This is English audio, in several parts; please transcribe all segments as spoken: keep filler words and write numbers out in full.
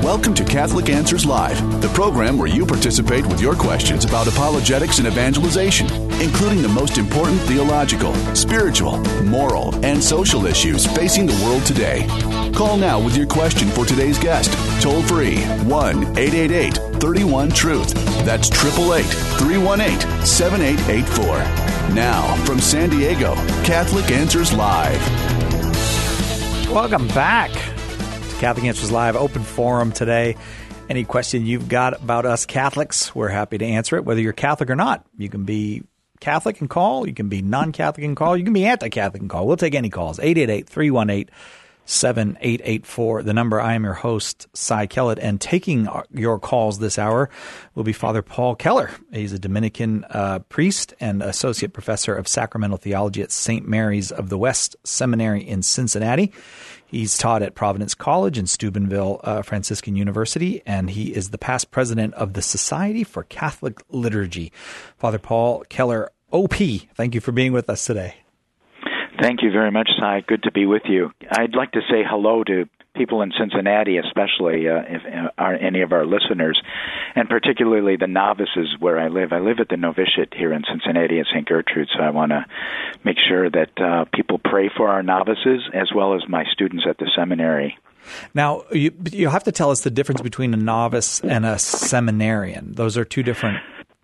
Welcome to Catholic Answers Live, the program where you participate with your questions about apologetics and evangelization, including the most important theological, spiritual, moral, and social issues facing the world today. Call now with your question for today's guest. Toll free, one eight eight eight, three one, truth. That's eight eight eight, three one eight, seven eight eight four. Now, from San Diego, Catholic Answers Live. Welcome back to Catholic Answers Live, open forum today. Any question you've got about us Catholics, we're happy to answer it, whether you're Catholic or not. You can be Catholic and call. You can be non-Catholic and call. You can be anti-Catholic and call. We'll take any calls. eight eight eight, three one eight, seven eight eight four. The number. I am your host, Cy Kellett, and taking your calls this hour will be Father Paul Keller. He's a Dominican uh, priest and associate professor of sacramental theology at Saint Mary's of the West Seminary in Cincinnati. He's taught at Providence College and Steubenville uh, Franciscan University, and he is the past president of the Society for Catholic Liturgy. Father Paul Keller, O P, thank you for being with us today. Thank you very much, Cy. Good to be with you. I'd like to say hello to people in Cincinnati, especially uh, if uh, are any of our listeners, and particularly the novices where I live. I live at the novitiate here in Cincinnati at Saint Gertrude, so I want to make sure that uh, people pray for our novices as well as my students at the seminary. Now, you, you have to tell us the difference between a novice and a seminarian. Those are two different...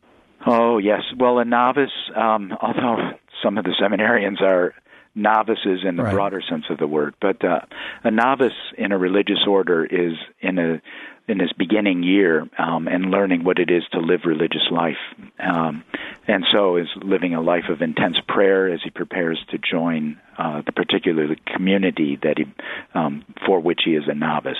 Oh, yes. Well, a novice, um, although some of the seminarians are novices in the right. broader sense of the word, but uh, a novice in a religious order is in a in his beginning year um, and learning what it is to live religious life, um, and so is living a life of intense prayer as he prepares to join uh, the particular community that he um, for which he is a novice.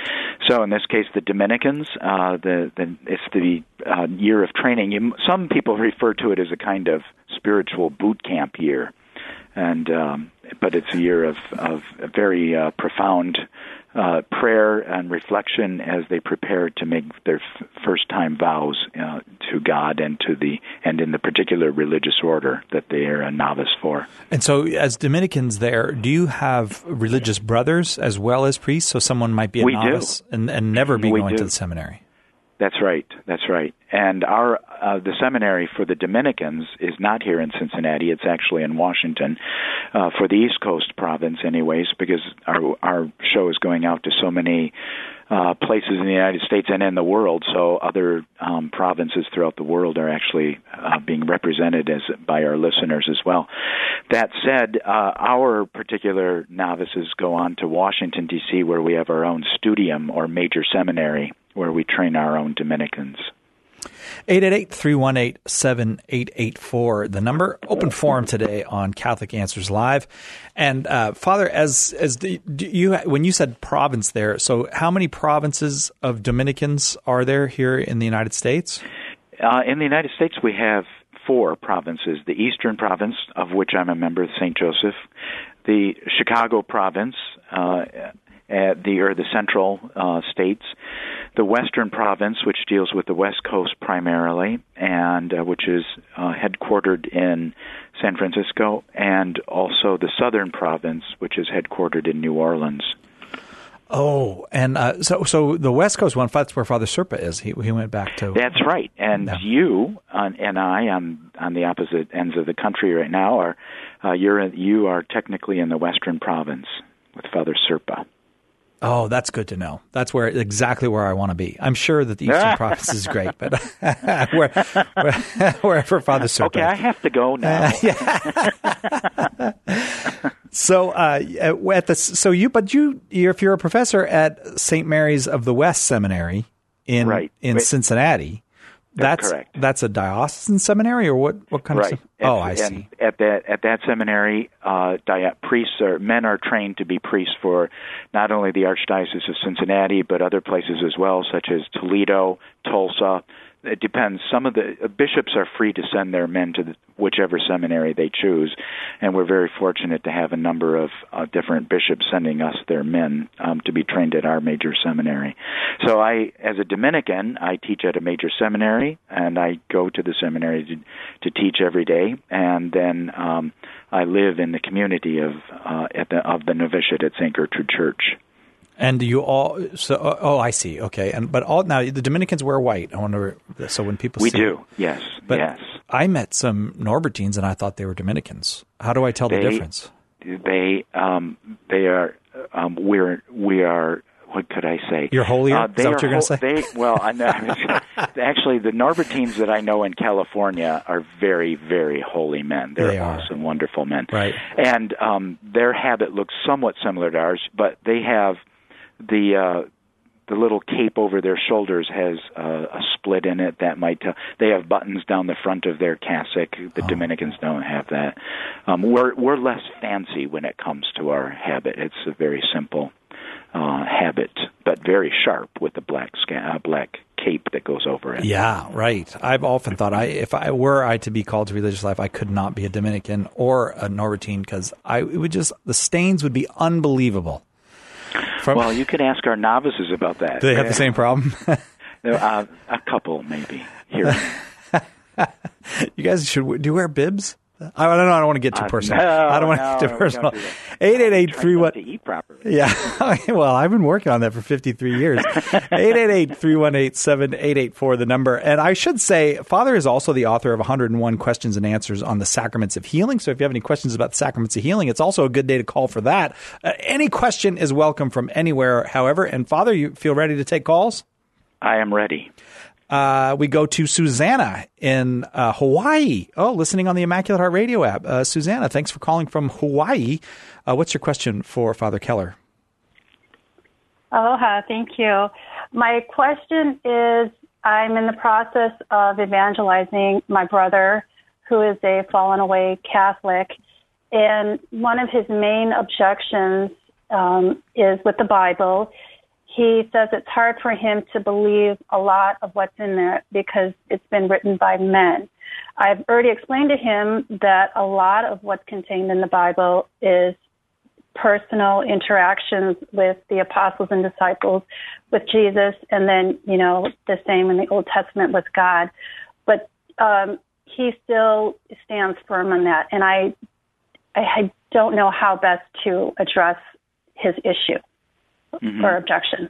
So in this case, the Dominicans, uh, the, the it's the uh, year of training. You, some people refer to it as a kind of spiritual boot camp year. And um, but it's a year of, of a very uh, profound uh, prayer and reflection as they prepare to make their f- first-time vows uh, to God and to the and in the particular religious order that they are a novice for. And so, as Dominicans, there, do you have religious brothers as well as priests? So someone might be a we novice and, and never be we going do. to the seminary. That's right. That's right. And our uh, the seminary for the Dominicans is not here in Cincinnati. It's actually in Washington, uh, for the East Coast province, anyways, because our our show is going out to so many uh, places in the United States and in the world. So other um, provinces throughout the world are actually uh, being represented as by our listeners as well. That said, uh, our particular novices go on to Washington, D C, where we have our own studium or major seminary, where we train our own Dominicans. eight eight eight, three one eight, seven eight eight four, the number. Open forum today on Catholic Answers Live. And uh, Father, as as the, do you when you said province there, so how many provinces of Dominicans are there here in the United States? Uh, in the United States, we have four provinces: the Eastern Province, of which I'm a member of Saint Joseph; the Chicago Province, uh, at the or the Central uh, States; the Western Province, which deals with the West Coast primarily, and uh, which is uh, headquartered in San Francisco; and also the Southern Province, which is headquartered in New Orleans. Oh, and uh, so so the West Coast one, that's where Father Serpa is. He he went back to... That's right. And no. you uh, and I, on on the opposite ends of the country right now, are uh, you're you are technically in the Western Province with Father Serpa. Oh, that's good to know. That's where exactly where I want to be. I'm sure that the Eastern Province is great, but where, where, wherever Father Serpa. Okay, I have to go now. so, uh, at the so you, but you, if you're a professor at Saint Mary's of the West Seminary in right. in Wait. Cincinnati. That's, that's correct. That's a diocesan seminary, or what? What kind right. of? Oh, I and see. At that at that seminary, uh, di- priests are men are trained to be priests for not only the Archdiocese of Cincinnati but other places as well, such as Toledo, Tulsa. It depends. Some of the uh, bishops are free to send their men to the, whichever seminary they choose, and we're very fortunate to have a number of uh, different bishops sending us their men um, to be trained at our major seminary. So I, as a Dominican, I teach at a major seminary, and I go to the seminary to, to teach every day, and then um, I live in the community of uh, at the, of the novitiate at Saint Gertrude Church. And do you all? So, oh, I see. Okay, and but all now the Dominicans wear white. I wonder. So when people we see, do, yes, but yes. I met some Norbertines, and I thought they were Dominicans. How do I tell they, the difference? They, um, they are. Um, we're we are. What could I say? You're holier? Uh, Is that what you're going to say? They, well, I know, actually, the Norbertines that I know in California are very, very holy men. They're they are. awesome, wonderful men. Right. And um, their habit looks somewhat similar to ours, but they have the uh, the little cape over their shoulders has uh, a split in it that might tell. They have buttons down the front of their cassock. The oh. Dominicans don't have that. Um, we're we're less fancy when it comes to our habit. It's a very simple Uh, habit, but very sharp with the black sca- uh, black cape that goes over it. Yeah, right. I've often thought I, if I were I to be called to religious life, I could not be a Dominican or a Norbertine because I it would just the stains would be unbelievable. From, well, you could ask our novices about that. Do they have the same problem? uh, a couple, maybe. Here. You guys should do you wear bibs? I don't know. I don't want to get too personal. Uh, no, I don't want no, to get too personal. Eight eight eight eight three one. To eat properly. Yeah. Well, I've been working on that for fifty-three years. eight eight eight three one eight seven eight eight four, the number. And I should say, Father is also the author of one hundred one questions and answers on the sacraments of healing. So if you have any questions about the sacraments of healing, it's also a good day to call for that. Uh, any question is welcome from anywhere, however. And Father, you feel ready to take calls? I am ready. Uh, we go to Susanna in uh, Hawaii. Oh, listening on the Immaculate Heart Radio app. Uh, Susanna, thanks for calling from Hawaii. Uh, what's your question for Father Keller? Aloha, thank you. My question is, I'm in the process of evangelizing my brother, who is a fallen away Catholic, and one of his main objections um, is with the Bible. He says it's hard for him to believe a lot of what's in there because it's been written by men. I've already explained to him that a lot of what's contained in the Bible is personal interactions with the apostles and disciples, with Jesus, and then, you know, the same in the Old Testament with God. But um, he still stands firm on that, and I, I don't know how best to address his issue. Mm-hmm. Or objection.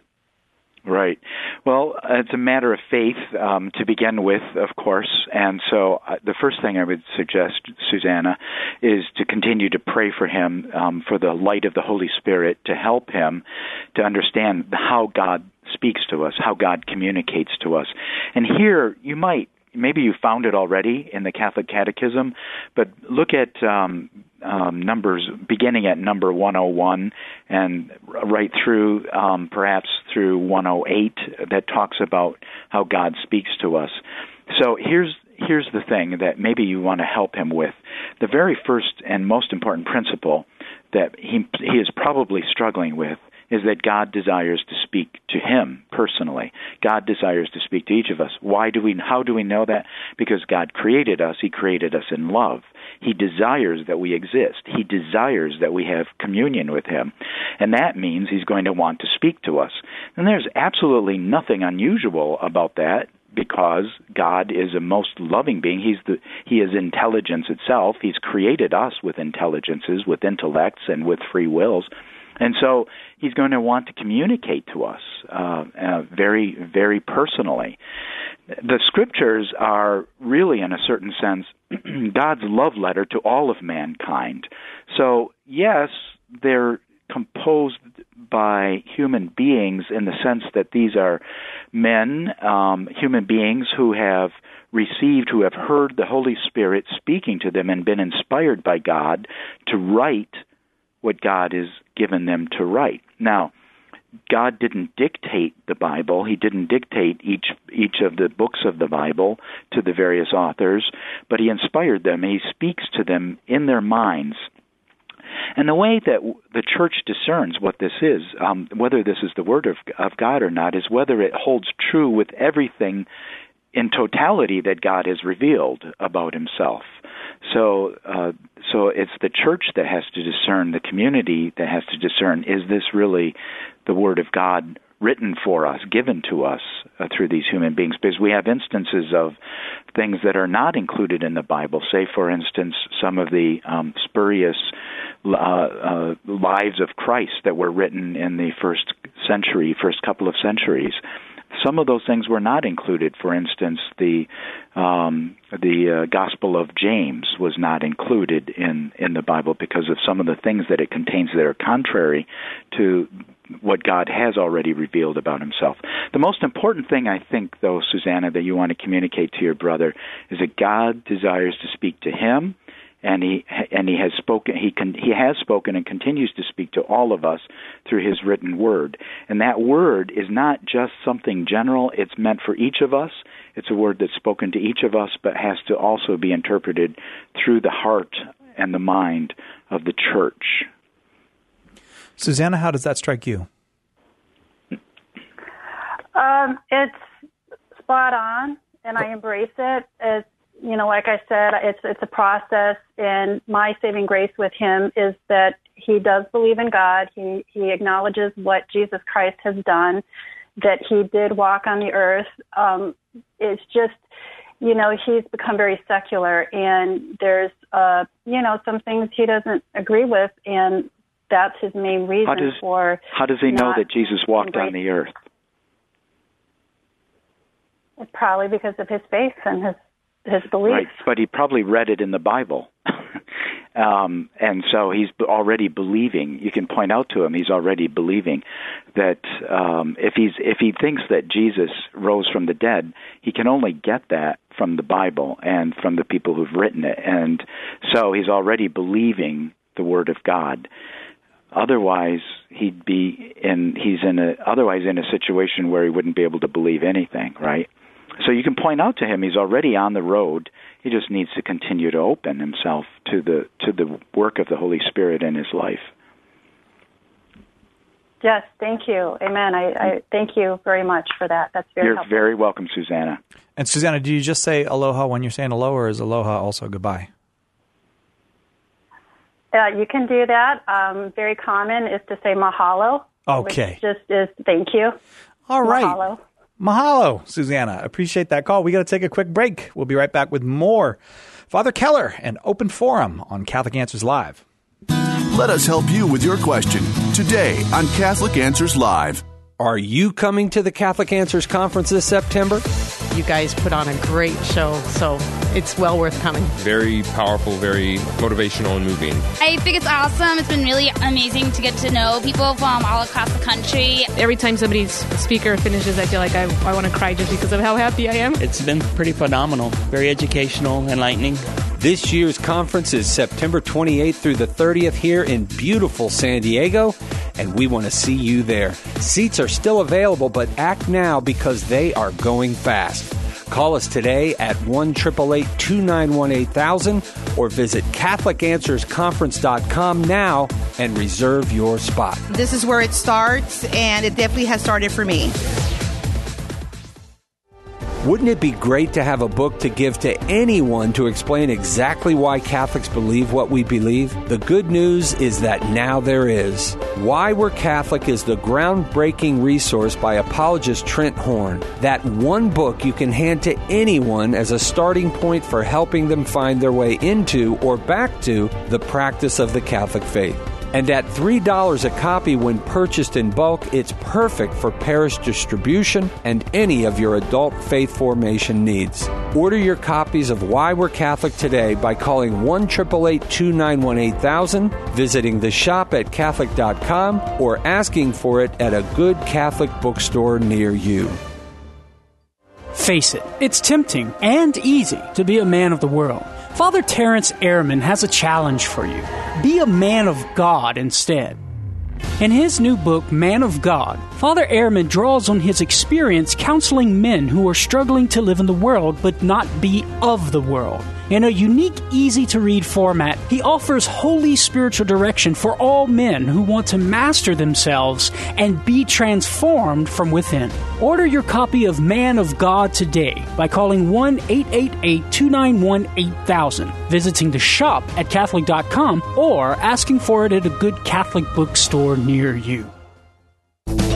Right. Well, it's a matter of faith um, to begin with, of course. And so uh, the first thing I would suggest, Susanna, is to continue to pray for him, um, for the light of the Holy Spirit to help him to understand how God speaks to us, how God communicates to us. And here you might, maybe you found it already in the Catholic Catechism, but look at um, um, numbers, beginning at number one oh one and right through, um, perhaps through one oh eight, that talks about how God speaks to us. So here's here's the thing that maybe you want to help him with. The very first and most important principle that he he is probably struggling with is that God desires to speak to him personally. God desires to speak to each of us. Why do we, how do we know that? Because God created us. He created us in love. He desires that we exist. He desires that we have communion with him. And that means he's going to want to speak to us. And there's absolutely nothing unusual about that, because God is a most loving being. He's the He is intelligence itself. He's created us with intelligences, with intellects, and with free wills. And so he's going to want to communicate to us uh, uh, very, very personally. The Scriptures are really, in a certain sense, God's love letter to all of mankind. So, yes, they're composed by human beings in the sense that these are men, um, human beings who have received, who have heard the Holy Spirit speaking to them and been inspired by God to write what God has given them to write. Now, God didn't dictate the Bible. He didn't dictate each each of the books of the Bible to the various authors, but he inspired them. He speaks to them in their minds. And the way that the Church discerns what this is, um, whether this is the Word of, of God or not, is whether it holds true with everything in totality that God has revealed about himself. So uh, so it's the Church that has to discern, the community that has to discern, is this really the Word of God written for us, given to us uh, through these human beings, because we have instances of things that are not included in the Bible. Say, for instance, some of the um, spurious uh, uh, lives of Christ that were written in the first century, first couple of centuries. Some of those things were not included. For instance, the um, the uh, Gospel of James was not included in, in the Bible because of some of the things that it contains that are contrary to what God has already revealed about himself. The most important thing, I think, though, Susanna, that you want to communicate to your brother is that God desires to speak to him, and he and he has spoken. He can he has spoken and continues to speak to all of us through his written word. And that word is not just something general. It's meant for each of us. It's a word that's spoken to each of us, but has to also be interpreted through the heart and the mind of the church. Susanna, how does that strike you? Um, it's spot on, and I embrace it. It's, you know, like I said, it's it's a process, and my saving grace with him is that he does believe in God. He he acknowledges what Jesus Christ has done, that he did walk on the earth. Um, it's just, you know, he's become very secular, and there's, uh, you know, some things he doesn't agree with, and that's his main reason how does, for. How does he know that Jesus walked embrace. on the earth? It's probably because of his faith and his his belief. Right, but he probably read it in the Bible. um, and so he's already believing. You can point out to him he's already believing that um, if he's if he thinks that Jesus rose from the dead, he can only get that from the Bible and from the people who've written it. And so he's already believing the Word of God. Otherwise, he'd be in. He's in a otherwise in a situation where he wouldn't be able to believe anything, right? So you can point out to him he's already on the road. He just needs to continue to open himself to the to the work of the Holy Spirit in his life. Yes, thank you. Amen. I, I thank you very much for that. That's very You're helpful. very welcome, Susanna. And Susanna, do you just say aloha when you're saying hello, or is aloha also goodbye? Uh, you can do that. Um, very common is to say mahalo. Okay. Which just is thank you. All right. Mahalo. Mahalo, Susanna. Appreciate that call. We got to take a quick break. We'll be right back with more Father Keller and Open Forum on Catholic Answers Live. Let us help you with your question today on Catholic Answers Live. Are you coming to the Catholic Answers Conference this September? You guys put on a great show, so it's well worth coming. Very powerful, very motivational and moving. I think it's awesome. It's been really amazing to get to know people from all across the country. Every time somebody's speaker finishes, I feel like I, I want to cry just because of how happy I am. It's been pretty phenomenal, very educational, enlightening. This year's conference is September twenty-eighth through the thirtieth here in beautiful San Diego, and we want to see you there. Seats are still available, but act now because they are going fast. Call us today at one eight eight eight, two nine one, eight thousand or visit Catholic Answers Conference dot com now and reserve your spot. This is where it starts, and it definitely has started for me. Wouldn't it be great to have a book to give to anyone to explain exactly why Catholics believe what we believe? The good news is that now there is. Why We're Catholic is the groundbreaking resource by apologist Trent Horn. That one book you can hand to anyone as a starting point for helping them find their way into or back to the practice of the Catholic faith. And at three dollars a copy when purchased in bulk, it's perfect for parish distribution and any of your adult faith formation needs. Order your copies of Why We're Catholic today by calling one eight eight eight, two nine one, eight thousand, visiting the shop at Catholic dot com, or asking for it at a good Catholic bookstore near you. Face it, it's tempting and easy to be a man of the world. Father Terence Ehrman has a challenge for you. Be a man of God instead. In his new book, Man of God, Father Ehrman draws on his experience counseling men who are struggling to live in the world but not be of the world. In a unique, easy-to-read format, he offers holy spiritual direction for all men who want to master themselves and be transformed from within. Order your copy of Man of God today by calling one eight eight eight, two nine one, eight thousand, visiting the shop at Catholic dot com, or asking for it at a good Catholic bookstore near you.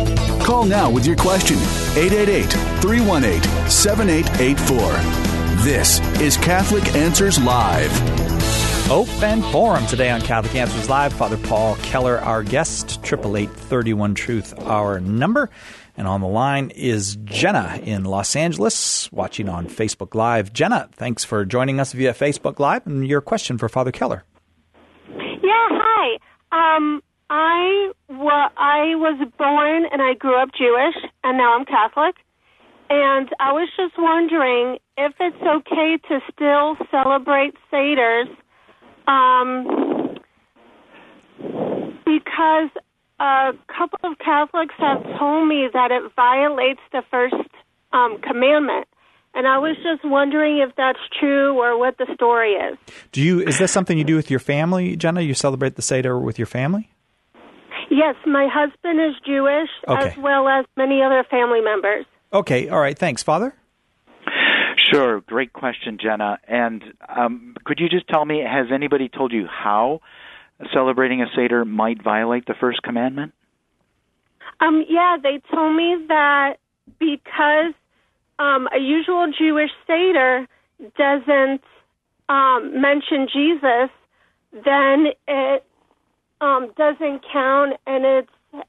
Call now with your question, eight eight eight, three one eight, seven eight eight four. This is Catholic Answers Live. Open Forum today on Catholic Answers Live. Father Paul Keller, our guest, eight eight eight, three one, truth, our number. And on the line is Jenna in Los Angeles, watching on Facebook Live. Jenna, thanks for joining us via Facebook Live, and your question for Father Keller. Yeah, hi. Um, I, wa- I was born and I grew up Jewish, and now I'm Catholic. And I was just wondering if it's okay to still celebrate Seders, um, because a couple of Catholics have told me that it violates the first um, commandment. And I was just wondering if that's true or what the story is. Do you? Is this something you do with your family, Jenna? You celebrate the Seder with your family? Yes, my husband is Jewish, okay. as well as many other family members. Okay, all right. Thanks, Father. Sure. Great question, Jenna. And um, could you just tell me, has anybody told you how celebrating a Seder might violate the first commandment? Um, yeah, they told me that because um, a usual Jewish Seder doesn't um, mention Jesus, then it um, doesn't count, and it's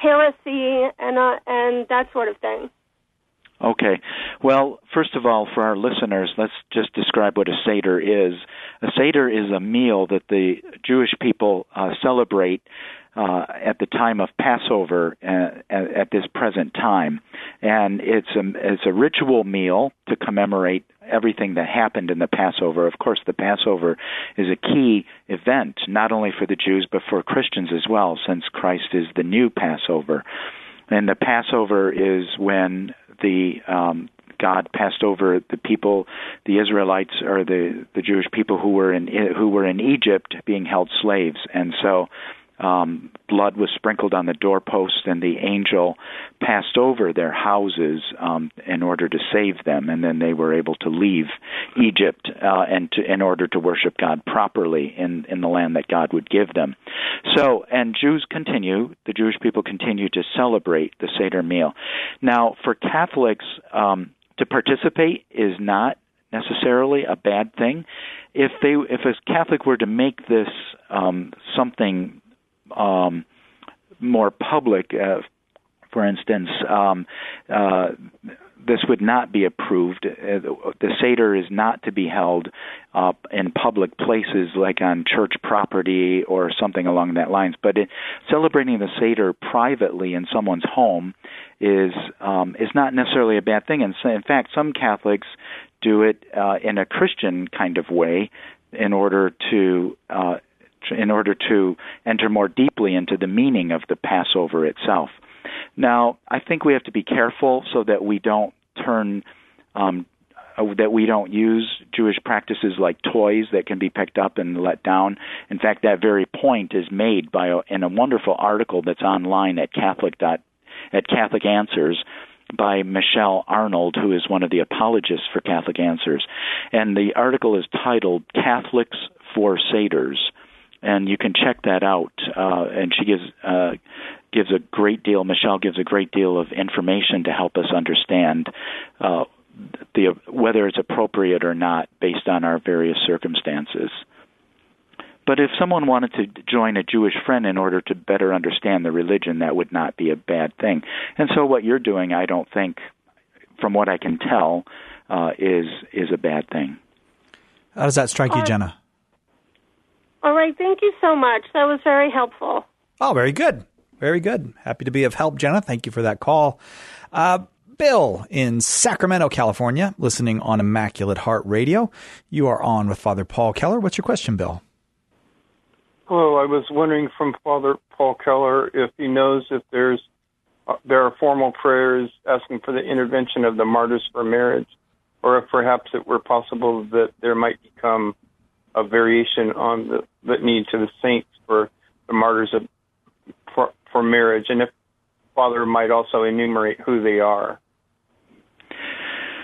heresy and uh, and that sort of thing. Okay. Well, first of all, for our listeners, let's just describe what a Seder is. A Seder is a meal that the Jewish people uh, celebrate uh, at the time of Passover uh, at, at this present time. And it's a, it's a ritual meal to commemorate everything that happened in the Passover. Of course, the Passover is a key event, not only for the Jews, but for Christians as well, since Christ is the new Passover. And the Passover is when the um, God passed over the people, the Israelites, or the, the Jewish people who were in who were in Egypt, being held slaves, and so um, blood was sprinkled on the doorposts, and the angel passed over their houses um, in order to save them, and then they were able to leave Egypt uh, and to, in order to worship God properly in, in the land that God would give them. So, and Jews continue, the Jewish people continue to celebrate the Seder meal. Now, for Catholics, um, to participate is not necessarily a bad thing. If they, if a Catholic were to make this um, something um, more public, uh, for instance, um, uh, this would not be approved. Uh, the Seder is not to be held uh, in public places like on church property or something along that lines. But it, celebrating the Seder privately in someone's home is um, is not necessarily a bad thing. And so, in fact, some Catholics do it uh, in a Christian kind of way in order to uh, in order to enter more deeply into the meaning of the Passover itself. Now, I think we have to be careful so that we don't turn, um, that we don't use Jewish practices like toys that can be picked up and let down. In fact, that very point is made by a, in a wonderful article that's online at Catholic dot, at Catholic Answers by Michelle Arnold, who is one of the apologists for Catholic Answers. And the article is titled "Catholics for Seders." And you can check that out. Uh, and she gives uh, gives a great deal. Michelle gives a great deal of information to help us understand uh, the whether it's appropriate or not based on our various circumstances. But if someone wanted to join a Jewish friend in order to better understand the religion, that would not be a bad thing. And so, what you're doing, I don't think, from what I can tell, uh, is is a bad thing. How does that strike you, Jenna? All right, thank you so much. That was very helpful. Oh, very good. Very good. Happy to be of help, Jenna. Thank you for that call. Uh, Bill in Sacramento, California, listening on Immaculate Heart Radio. You are on with Father Paul Keller. What's your question, Bill? Hello. I was wondering from Father Paul Keller if he knows if there's uh, there are formal prayers asking for the intervention of the martyrs for marriage, or if perhaps it were possible that there might become a variation on the litany to the saints for the martyrs of, for, for marriage, and if Father might also enumerate who they are.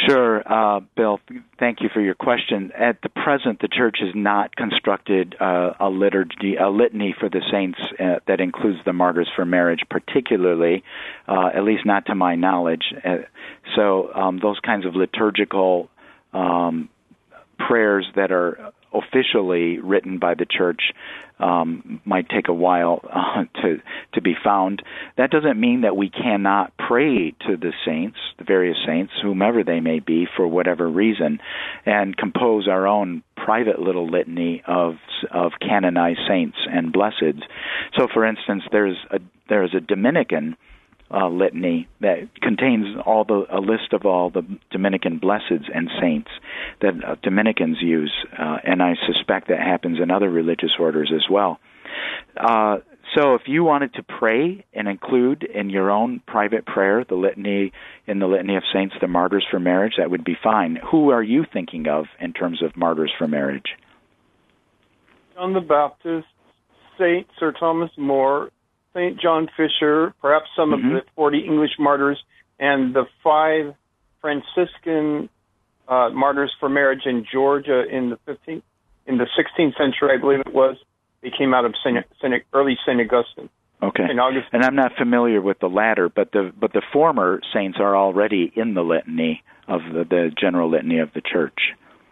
Sure, uh, Bill. Thank you for your question. At the present, the Church has not constructed uh, a liturgy, a litany for the saints uh, that includes the martyrs for marriage, particularly, uh, at least not to my knowledge. Uh, so um, those kinds of liturgical um, prayers that are officially written by the Church um, might take a while uh, to to be found. That doesn't mean that we cannot pray to the saints, the various saints, whomever they may be, for whatever reason, and compose our own private little litany of of canonized saints and blesseds. So, for instance, there's a there's a Dominican Uh, litany that contains all the a list of all the Dominican blesseds and saints that uh, Dominicans use, uh, and I suspect that happens in other religious orders as well. Uh, so if you wanted to pray and include in your own private prayer the litany in the Litany of Saints, the martyrs for marriage, that would be fine. Who are you thinking of in terms of martyrs for marriage? John the Baptist, Saint Sir Thomas More, Saint John Fisher, perhaps some mm-hmm. of the forty English martyrs, and the five Franciscan uh, martyrs for marriage in Georgia in the fifteenth, in the sixteenth century, I believe it was. They came out of Saint, Saint, early Saint Augustine. Okay, Saint Augustine. And I'm not familiar with the latter, but the but the former saints are already in the litany of the, the general litany of the Church.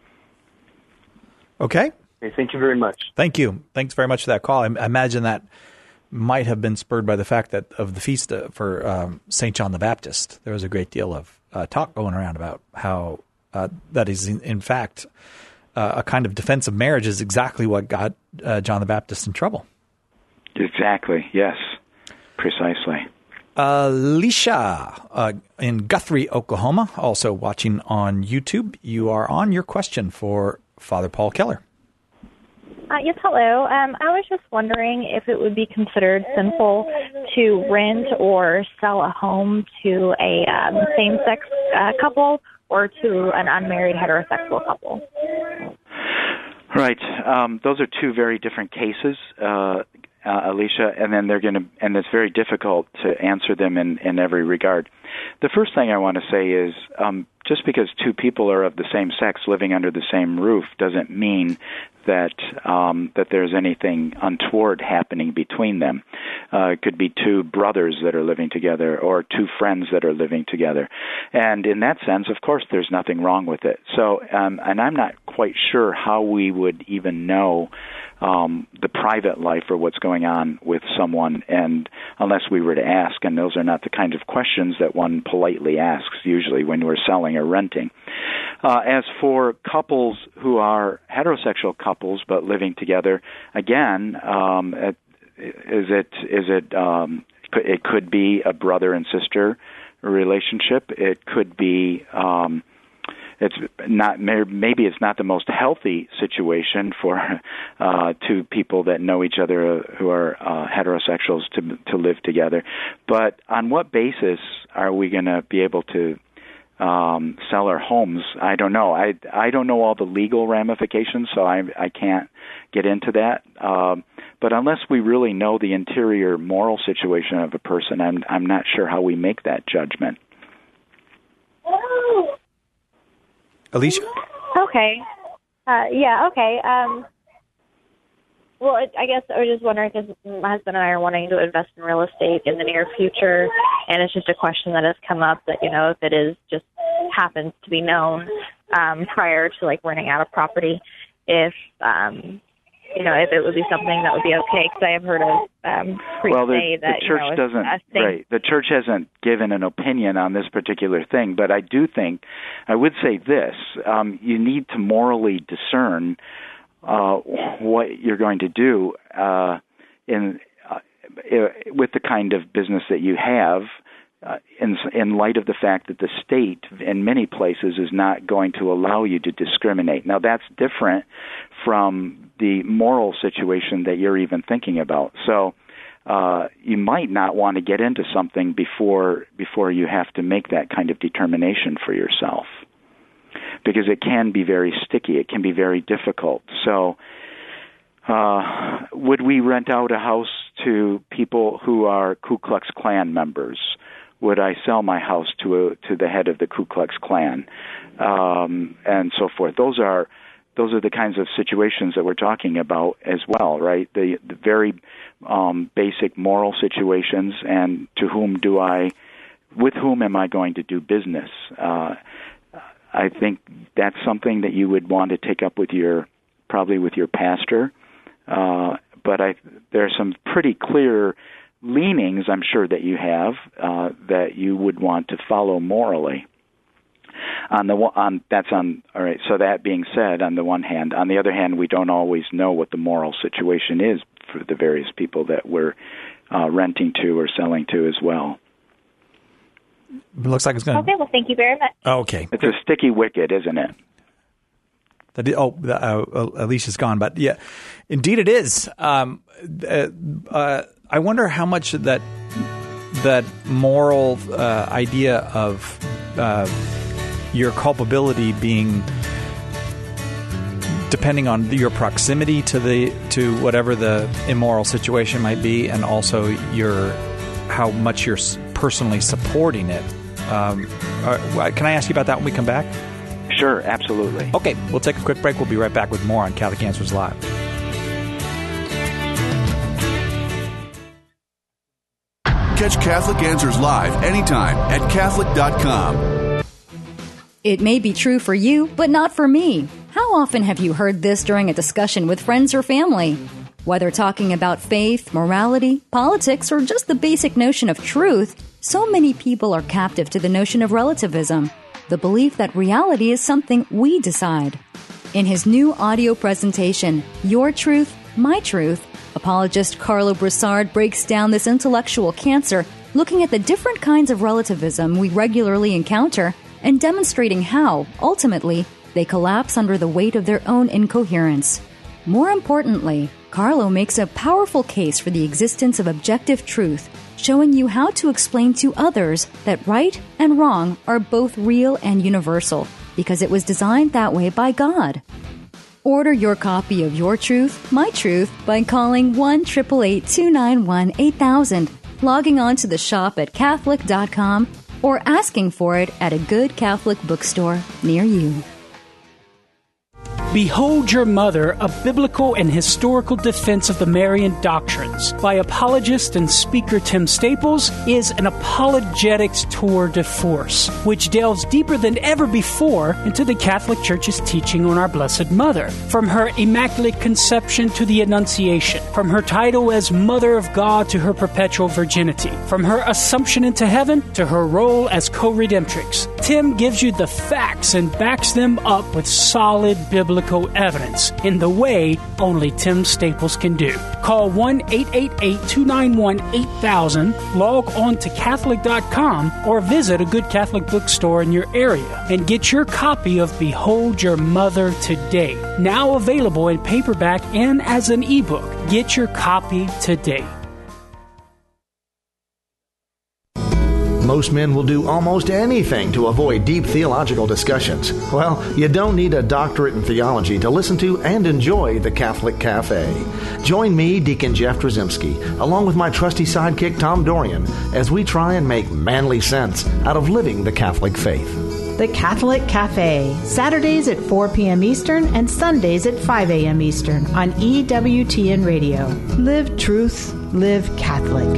Okay. Okay. Thank you very much. Thank you. Thanks very much for that call. I imagine that might have been spurred by the fact that of the feast for um, Saint John the Baptist. There was a great deal of uh, talk going around about how uh, that is, in, in fact, uh, a kind of defense of marriage is exactly what got uh, John the Baptist in trouble. Exactly, yes, precisely. Alicia uh, in Guthrie, Oklahoma, also watching on YouTube. You are on. Your question for Father Paul Keller. Uh, yes, hello. Um, I was just wondering if it would be considered sinful to rent or sell a home to a um, same-sex uh, couple or to an unmarried heterosexual couple. Right. Um, those are two very different cases, uh, uh, Alicia, and then they're going to, and it's very difficult to answer them in, in every regard. The first thing I want to say is um, just because two people are of the same sex living under the same roof doesn't mean that um, that there's anything untoward happening between them. Uh, it could be two brothers that are living together or two friends that are living together. And in that sense, of course, there's nothing wrong with it. So, um, and I'm not quite sure how we would even know um, the private life or what's going on with someone, and unless we were to ask, and those are not the kind of questions that one politely asks usually when we're selling or renting. Uh, as for couples who are heterosexual couples but living together, again, um, is it is it um, it could be a brother and sister relationship. It could be um, it's not maybe it's not the most healthy situation for uh, two people that know each other who are uh, heterosexuals to to live together. But on what basis are we going to be able to Um, sell our homes? I don't know. I I don't know all the legal ramifications, so I I can't get into that. Um, but unless we really know the interior moral situation of a person, I'm I'm not sure how we make that judgment. Alicia? Okay. Uh, yeah. Okay. Um, well, it, I guess I was just wondering because my husband and I are wanting to invest in real estate in the near future, and it's just a question that has come up that, you know, if it is just happens to be known um, prior to, like, renting out a property, if, um, you know, if it would be something that would be okay, because I have heard of um, priests well, the, say that, the church you know, doesn't, thing- right, the church hasn't given an opinion on this particular thing, but I do think, I would say this, um, you need to morally discern Uh, what you're going to do uh, in uh, with the kind of business that you have, uh, in in light of the fact that the state, in many places, is not going to allow you to discriminate. Now, that's different from the moral situation that you're even thinking about. So, uh, you might not want to get into something before before you have to make that kind of determination for yourself, because it can be very sticky. It can be very difficult. So uh, would we rent out a house to people who are Ku Klux Klan members would I sell my house to a, to the head of the Ku Klux Klan, um, and so forth. Those are those are the kinds of situations that we're talking about as well, right? The, the very um, basic moral situations, and to whom do I, with whom am I going to do business? Uh, I think that's something that you would want to take up with your, probably with your pastor. Uh, but I, there are some pretty clear leanings, I'm sure, that you have uh, that you would want to follow morally. On the on, that's on. All right. So that being said, on the one hand, on the other hand, we don't always know what the moral situation is for the various people that we're uh, renting to or selling to as well. It looks like it's going. Okay. Well, thank you very much. Okay. It's a sticky wicket, isn't it? That is, oh, uh, Alicia's gone, but yeah, indeed it is. Um, uh, uh, I wonder how much that that moral uh, idea of uh, your culpability being depending on your proximity to the to whatever the immoral situation might be, and also your how much you're personally supporting it. Um, uh, can I ask you about that when we come back? Sure, absolutely. Okay, we'll take a quick break. We'll be right back with more on Catholic Answers Live. Catch Catholic Answers Live anytime at Catholic dot com. It may be true for you, but not for me. How often have you heard this during a discussion with friends or family? Whether talking about faith, morality, politics, or just the basic notion of truth, so many people are captive to the notion of relativism, the belief that reality is something we decide. In his new audio presentation, Your Truth, My Truth, apologist Carlo Broussard breaks down this intellectual cancer, looking at the different kinds of relativism we regularly encounter and demonstrating how, ultimately, they collapse under the weight of their own incoherence. More importantly, Carlo makes a powerful case for the existence of objective truth, showing you how to explain to others that right and wrong are both real and universal, because it was designed that way by God. Order your copy of Your Truth, My Truth by calling one eight eight eight, two nine one, eight thousand, logging on to the shop at Catholic dot com, or asking for it at a good Catholic bookstore near you. Behold Your Mother, a biblical and historical defense of the Marian doctrines by apologist and speaker Tim Staples is an apologetics tour de force, which delves deeper than ever before into the Catholic Church's teaching on our Blessed Mother, from her Immaculate Conception to the Annunciation, from her title as Mother of God to her perpetual virginity, from her Assumption into heaven to her role as co-redemptrix. Tim gives you the facts and backs them up with solid biblical evidence in the way only Tim Staples can do. Call one eight eight eight, two nine one, eight thousand, log on to Catholic dot com, or visit a good Catholic bookstore in your area and get your copy of Behold Your Mother today. Now available in paperback and as an ebook. Get your copy today. Most men will do almost anything to avoid deep theological discussions. Well, you don't need a doctorate in theology to listen to and enjoy the Catholic Cafe. Join me, Deacon Jeff Drzymski, along with my trusty sidekick Tom Dorian, as we try and make manly sense out of living the Catholic faith. The Catholic Cafe, Saturdays at four p.m. Eastern and Sundays at five a.m. Eastern on E W T N Radio. Live truth, live Catholic.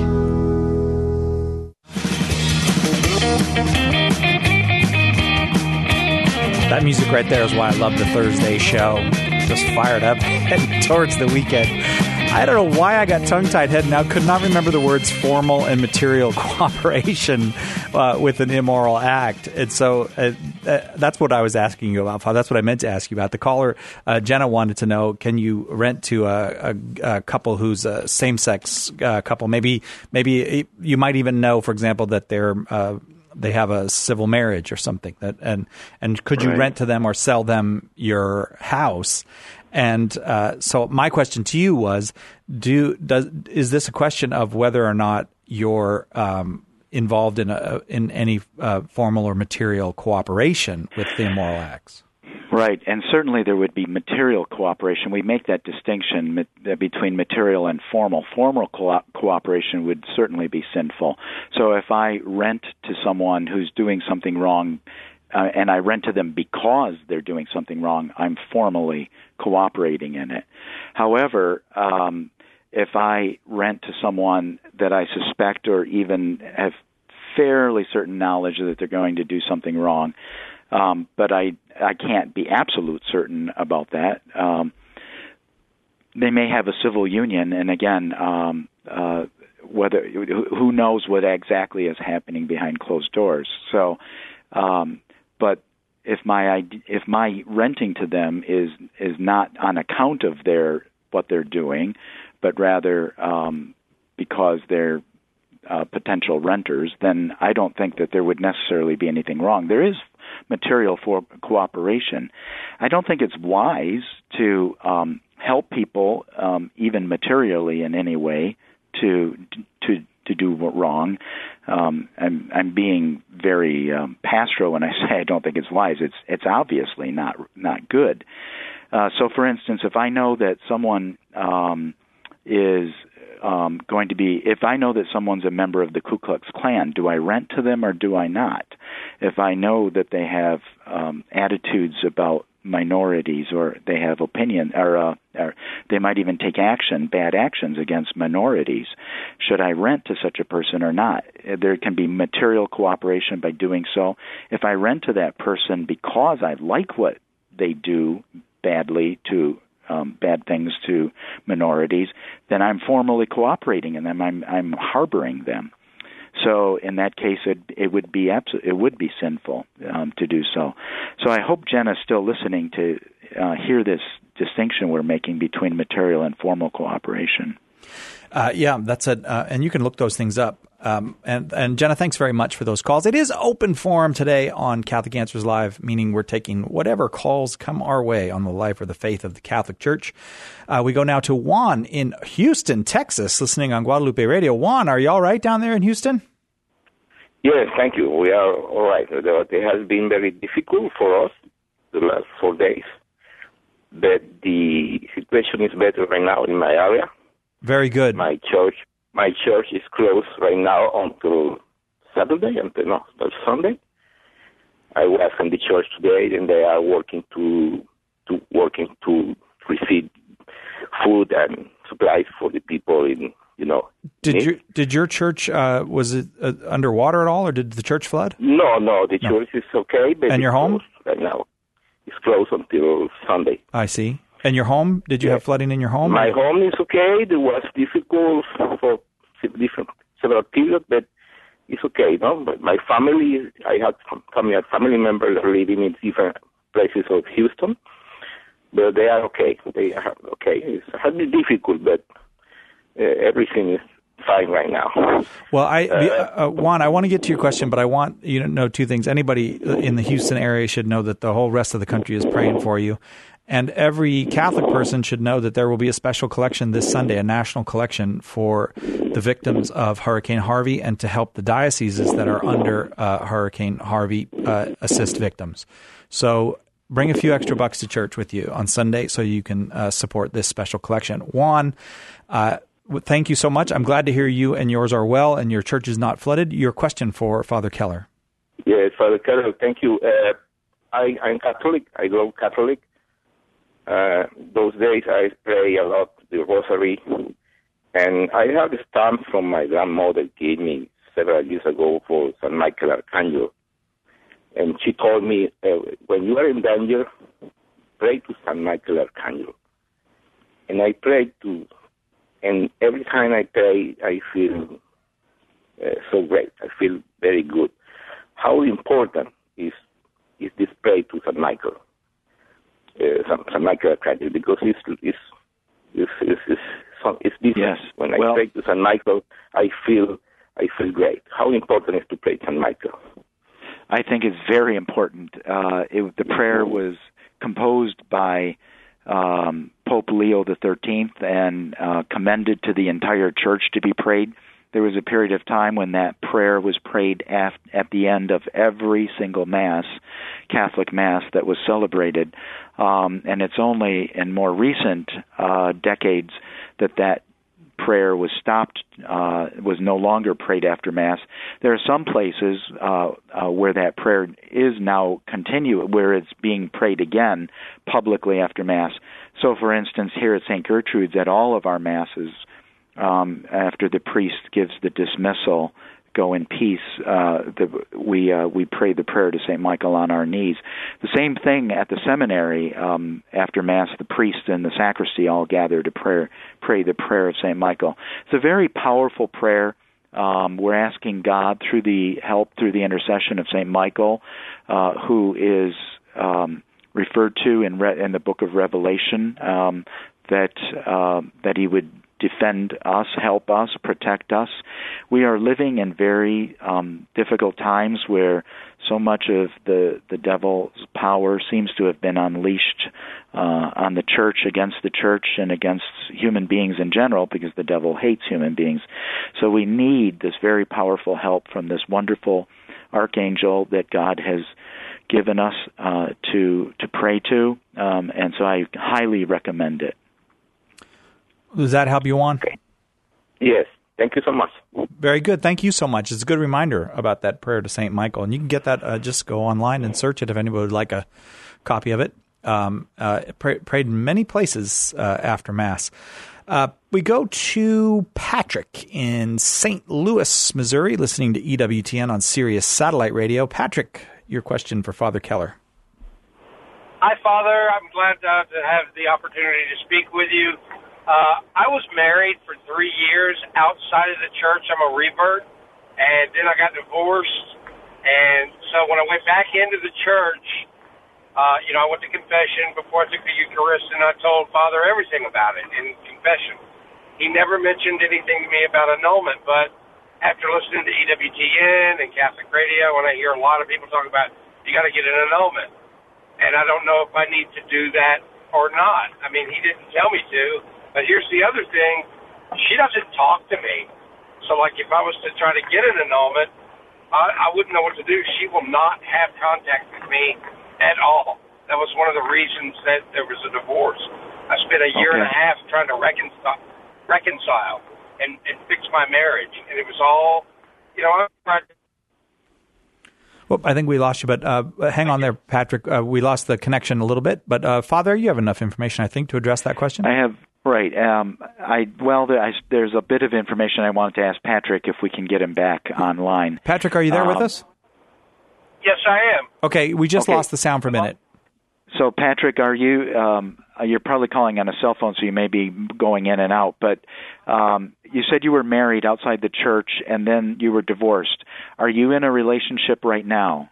That music right there is why I love the Thursday show. Just fired up heading towards the weekend. I don't know why I got tongue-tied heading out. Could not remember the words formal and material cooperation uh, with an immoral act. And so uh, uh, that's what I was asking you about, Father. That's what I meant to ask you about. The caller, uh, Jenna, wanted to know, can you rent to a, a, a couple who's a same-sex uh, couple? Maybe, maybe you might even know, for example, that they're... Uh, they have a civil marriage or something, that and and could you right. rent to them or sell them your house? And uh, so my question to you was, do does is this a question of whether or not you're um, involved in a in any uh, formal or material cooperation with the immoral acts? Right, and certainly there would be material cooperation. We make that distinction between material and formal. Formal co- cooperation would certainly be sinful. So if I rent to someone who's doing something wrong, uh, and I rent to them because they're doing something wrong, I'm formally cooperating in it. However, um, if I rent to someone that I suspect or even have fairly certain knowledge that they're going to do something wrong, um, but I I can't be absolute certain about that, um, they may have a civil union, and again, um, uh, whether who knows what exactly is happening behind closed doors. So, um, but if my if my renting to them is is not on account of their what they're doing, but rather um, because they're uh, potential renters, then I don't think that there would necessarily be anything wrong. There is material for cooperation. I don't think it's wise to um, help people, um, even materially in any way, to to to do wrong. Um, I'm I'm being very um, pastoral when I say I don't think it's wise. It's it's obviously not not good. Uh, so, for instance, if I know that someone um, is um, going to be, if I know that someone's a member of the Ku Klux Klan, do I rent to them or do I not? If I know that they have um, attitudes about minorities, or they have opinion, or, uh, or they might even take action, bad actions against minorities, should I rent to such a person or not? There can be material cooperation by doing so. If I rent to that person because I like what they do badly to um, bad things to minorities, then I'm formally cooperating in them. I'm I'm harboring them. So in that case, it it would be absolute, it would be sinful um, to do so. So I hope Jenna's still listening to uh, hear this distinction we're making between material and formal cooperation. Uh, yeah, that's it. Uh, and you can look those things up. Um, and, and Jenna, thanks very much for those calls. It is open forum today on Catholic Answers Live, meaning we're taking whatever calls come our way on the life or the faith of the Catholic Church. Uh, we go now to Juan in Houston, Texas, listening on Guadalupe Radio. Juan, are you all right down there in Houston? Yes, thank you. We are all right. It has been very difficult for us the last four days, but the situation is better right now in my area. Very good. My church, my church is closed right now until Saturday, until no, until Sunday. I was in the church today, and they are working to to working to receive food and supplies for the people in you know. Did need. your did your church uh, was it uh, underwater at all, or did the church flood? No, no, the No. church is okay. But And your it's home? closed right now, it's closed until Sunday. I see. And your home? Did you have flooding in your home? My home is okay. It was difficult for different several periods, but it's okay. No, but my family, I had some family members living in different places of Houston, but they are okay. They are okay. It has been difficult, but uh, everything is fine right now. Well, I uh, uh, Juan, I want to get to your question, but I want you to know two things. Anybody in the Houston area should know that the whole rest of the country is praying for you. And every Catholic person should know that there will be a special collection this Sunday, a national collection for the victims of Hurricane Harvey and to help the dioceses that are under uh, Hurricane Harvey uh, assist victims. So bring a few extra bucks to church with you on Sunday so you can uh, support this special collection. Juan, uh, thank you so much. I'm glad to hear you and yours are well and your church is not flooded. Your question for Father Keller. Yes, Father Keller, thank you. Uh, I, I'm Catholic. I grow Catholic. Uh, those days I pray a lot, the rosary, and I have a stamp from my grandmother gave me several years ago for Saint Michael Archangel. And she told me, uh, when you are in danger, pray to Saint Michael Archangel. And I prayed to, and every time I pray, I feel uh, so great. I feel very good. How important is is this prayer to Saint Michael? Uh, Saint Saint Michael Archangel, because it's it's it's it's, it's, it's different. Yes. When I Well- pray to Saint Michael, I feel I feel great. How important is to pray to Saint Michael? I think it's very important. Uh, it, the prayer was composed by um, Pope Leo the thirteenth and uh, commended to the entire church to be prayed. There was a period of time when that prayer was prayed at, at the end of every single Mass, Catholic Mass that was celebrated. Um, and it's only in more recent uh, decades that that prayer was stopped, uh, was no longer prayed after Mass. There are some places uh, uh, where that prayer is now continue, where it's being prayed again publicly after Mass. So, for instance, here at Saint Gertrude's, at all of our Masses, um, after the priest gives the dismissal, go in peace, uh, the, we uh, we pray the prayer to Saint Michael on our knees. The same thing at the seminary. Um, after Mass, the priest and the sacristy all gather to pray, pray the prayer of Saint Michael. It's a very powerful prayer. Um, we're asking God through the help, through the intercession of Saint Michael, uh, who is um, referred to in, Re- in the book of Revelation, um, that uh, that he would defend us, help us, protect us. We are living in very um, difficult times where so much of the, the devil's power seems to have been unleashed uh, on the church, against the church, and against human beings in general, because the devil hates human beings. So we need this very powerful help from this wonderful archangel that God has given us uh, to to pray to, um, and so I highly recommend it. Does that help you, Juan? Yes. Thank you so much. Very good. Thank you so much. It's a good reminder about that prayer to Saint Michael. And you can get that, uh, just go online and search it if anybody would like a copy of it. Um, uh, pray, prayed in many places uh, after Mass. Uh, we go to Patrick in Saint Louis, Missouri, listening to E W T N on Sirius Satellite Radio. Patrick, your question for Father Keller. Hi, Father. I'm glad uh, to have the opportunity to speak with you. Uh, I was married for three years outside of the church. I'm a revert, and then I got divorced. And so when I went back into the church, uh, you know, I went to confession before I took the Eucharist, and I told Father everything about it in confession. He never mentioned anything to me about annulment, but after listening to E W T N and Catholic Radio, when I hear a lot of people talk about, you got to get an annulment, and I don't know if I need to do that or not. I mean, he didn't tell me to. But here's the other thing. She doesn't talk to me. So, like, if I was to try to get an annulment, I, I wouldn't know what to do. She will not have contact with me at all. That was one of the reasons that there was a divorce. I spent a year Okay. and a half trying to reconcile, reconcile and, and fix my marriage. And it was all, you know, I tried to Well, I think we lost you, but uh, hang on there, Patrick. Uh, we lost the connection a little bit. But, uh, Father, you have enough information, I think, to address that question? I have, right. Um, I Well, there, I, there's a bit of information I wanted to ask Patrick if we can get him back online. Patrick, are you there um, with us? Yes, I am. Okay, we just Okay. lost the sound for a minute. So, Patrick, are you, um, you're probably calling on a cell phone, so you may be going in and out, but um, you said you were married outside the church and then you were divorced. Are you in a relationship right now?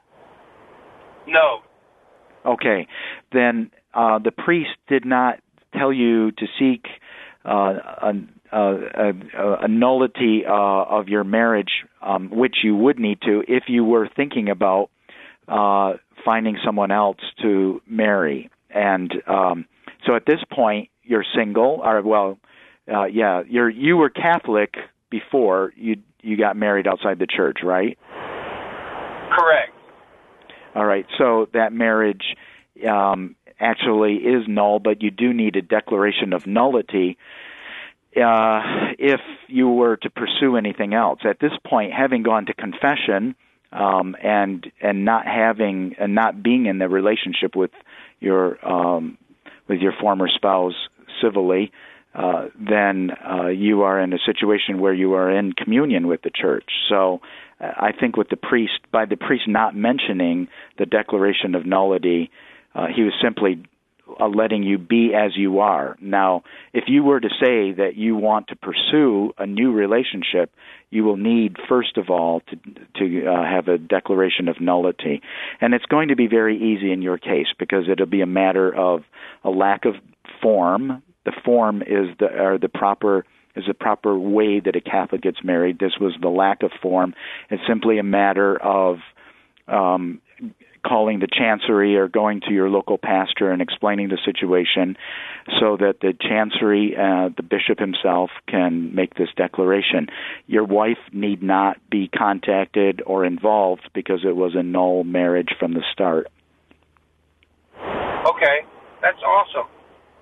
No. Okay. Then uh, the priest did not tell you to seek uh, a, a, a, a nullity uh, of your marriage, um, which you would need to if you were thinking about uh, finding someone else to marry. And um, so at this point, you're single, or well, uh, yeah, you're you were Catholic before you you got married outside the church, right? Correct. All right. So that marriage um, actually is null, but you do need a declaration of nullity uh, if you were to pursue anything else. At this point, having gone to confession um, and and not having and not being in the relationship with your um, with your former spouse civilly, uh, then uh, you are in a situation where you are in communion with the church. So uh, I think with the priest, by the priest not mentioning the declaration of nullity, uh, he was simply uh, letting you be as you are. Now, if you were to say that you want to pursue a new relationship, you will need, first of all, to to uh, have a declaration of nullity. And it's going to be very easy in your case because it'll be a matter of a lack of form. The form is the or the proper is the proper way that a Catholic gets married. This was the lack of form. It's simply a matter of um, calling the chancery or going to your local pastor and explaining the situation so that the chancery, uh, the bishop himself, can make this declaration. Your wife need not be contacted or involved because it was a null marriage from the start. Okay. That's awesome.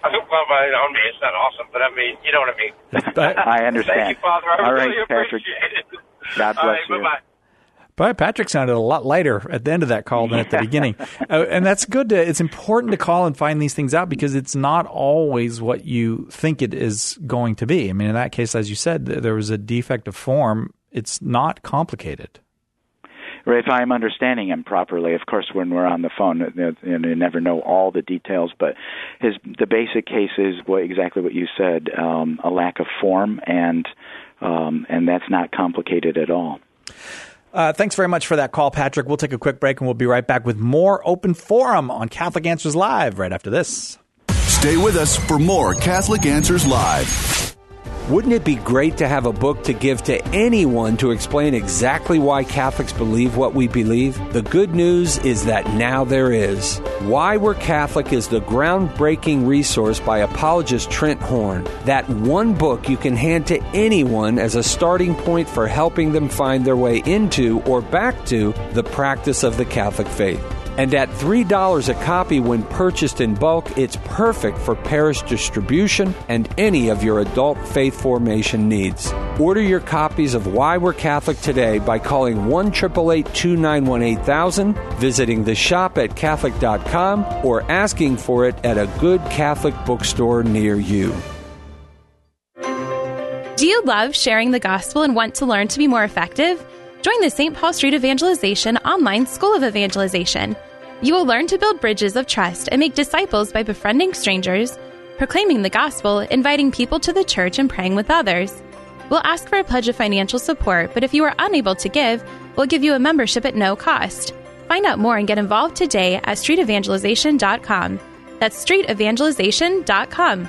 Well, I don't mean it's not awesome, but I mean, you know what I mean. I understand. Thank you, Father. I All really right, Patrick. appreciate it. God bless All right, you. bye-bye. But Patrick sounded a lot lighter at the end of that call than at the beginning. Uh, and that's good. To, it's important to call and find these things out because it's not always what you think it is going to be. I mean, in that case, as you said, there was a defect of form. It's not complicated. If I'm understanding him properly, of course, when we're on the phone, you, you never know all the details, but his the basic case is what, exactly what you said, um, a lack of form, and um, and that's not complicated at all. Uh, thanks very much for that call, Patrick. We'll take a quick break, and we'll be right back with more Open Forum on Catholic Answers Live right after this. Stay with us for more Catholic Answers Live. Wouldn't it be great to have a book to give to anyone to explain exactly why Catholics believe what we believe? The good news is that now there is. Why We're Catholic is the groundbreaking resource by apologist Trent Horn. That one book you can hand to anyone as a starting point for helping them find their way into or back to the practice of the Catholic faith. And at three dollars a copy when purchased in bulk, it's perfect for parish distribution and any of your adult faith formation needs. Order your copies of Why We're Catholic today by calling one eight eight eight, two nine one, eight thousand, visiting the shop at Catholic dot com, or asking for it at a good Catholic bookstore near you. Do you love sharing the gospel and want to learn to be more effective? Join the Saint Paul Street Evangelization online School of Evangelization. You will learn to build bridges of trust and make disciples by befriending strangers, proclaiming the gospel, inviting people to the church, and praying with others. We'll ask for a pledge of financial support, but if you are unable to give, we'll give you a membership at no cost. Find out more and get involved today at street evangelization dot com. That's street evangelization dot com.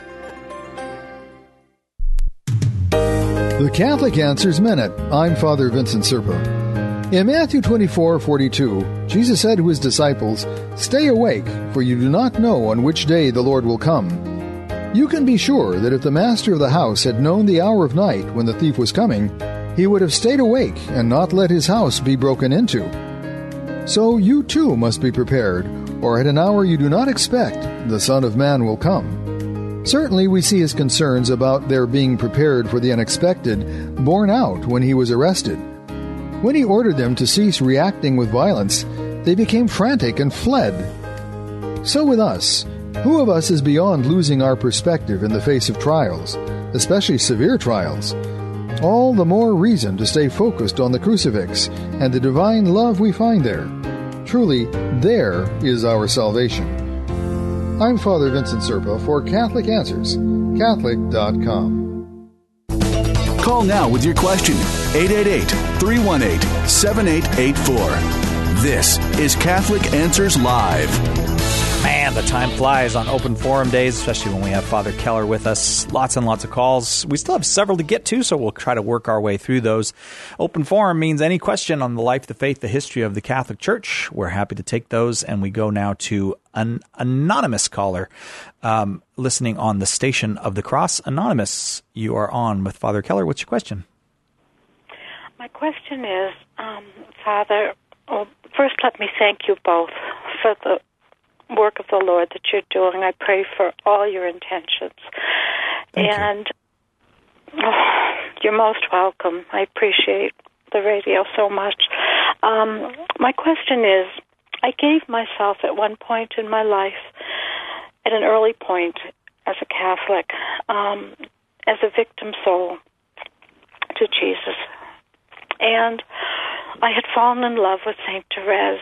The Catholic Answers Minute. I'm Father Vincent Serpa. In Matthew twenty-four forty-two, Jesus said to his disciples, "Stay awake, for you do not know on which day the Lord will come." You can be sure that if the master of the house had known the hour of night when the thief was coming, he would have stayed awake and not let his house be broken into. So you too must be prepared, or at an hour you do not expect, the Son of Man will come. Certainly we see his concerns about their being prepared for the unexpected borne out when he was arrested. When he ordered them to cease reacting with violence, they became frantic and fled. So with us, who of us is beyond losing our perspective in the face of trials, especially severe trials? All the more reason to stay focused on the crucifix and the divine love we find there. Truly, there is our salvation. I'm Father Vincent Serpa for Catholic Answers, Catholic dot com. Call now with your question, eight eight eight, three one eight, seven eight eight four. This is Catholic Answers Live. Man, the time flies on Open Forum days, especially when we have Father Keller with us. Lots and lots of calls. We still have several to get to, so we'll try to work our way through those. Open Forum means any question on the life, the faith, the history of the Catholic Church. We're happy to take those, and we go now to an anonymous caller um, listening on the Station of the Cross. Anonymous, you are on with Father Keller. What's your question? My question is, um, Father, well, first let me thank you both for the work of the Lord that you're doing. I pray for all your intentions. Thank and you. Oh, you're most welcome. I appreciate the radio so much. Um, my question is, I gave myself at one point in my life, at an early point as a Catholic, um, as a victim soul to Jesus. And I had fallen in love with Saint Therese,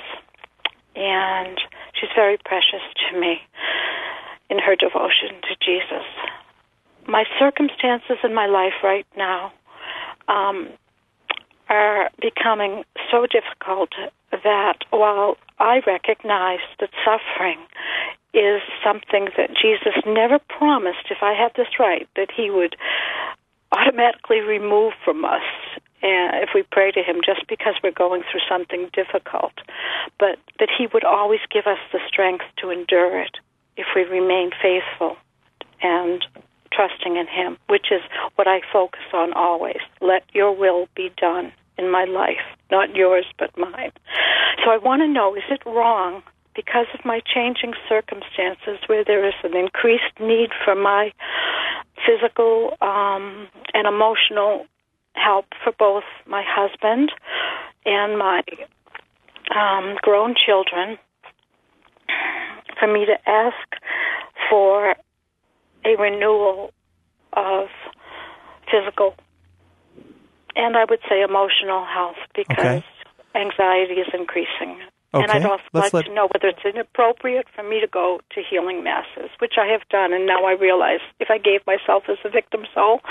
and she's very precious to me in her devotion to Jesus. My circumstances in my life right now um, are becoming so difficult that while I recognize that suffering is something that Jesus never promised, if I had this right, that he would automatically remove from us uh, if we pray to him just because we're going through something difficult, but that he would always give us the strength to endure it if we remain faithful and trusting in him, which is what I focus on always. Let your will be done in my life, not yours but mine. So I want to know, is it wrong because of my changing circumstances, where there is an increased need for my physical um, and emotional help for both my husband and my um, grown children, for me to ask for a renewal of physical and I would say emotional health, because okay. anxiety is increasing. Okay. And I'd also Let's like let... to know whether it's inappropriate for me to go to healing masses, which I have done, and now I realize if I gave myself as a victim soul.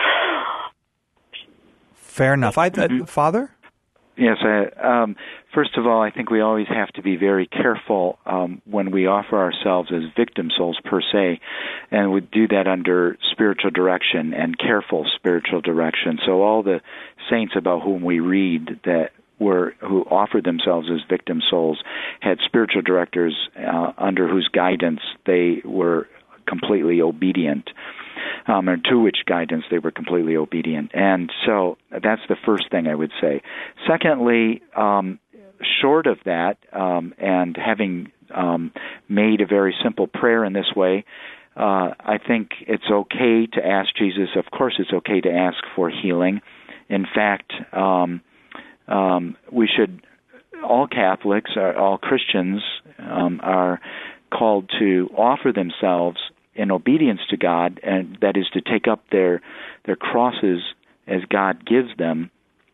Fair enough. I, uh, Father? Yes. I, um, first of all, I think we always have to be very careful um, when we offer ourselves as victim souls per se, and we do that under spiritual direction and careful spiritual direction. So all the saints about whom we read that were who offered themselves as victim souls had spiritual directors uh, under whose guidance they were completely obedient. Um, and to which guidance they were completely obedient. And so that's the first thing I would say. Secondly, um, short of that, um, and having um, made a very simple prayer in this way, uh, I think it's okay to ask Jesus. Of course it's okay to ask for healing. In fact, um, um, we should, all Catholics, all Christians um, are called to offer themselves in obedience to God, and that is to take up their their crosses as God gives them.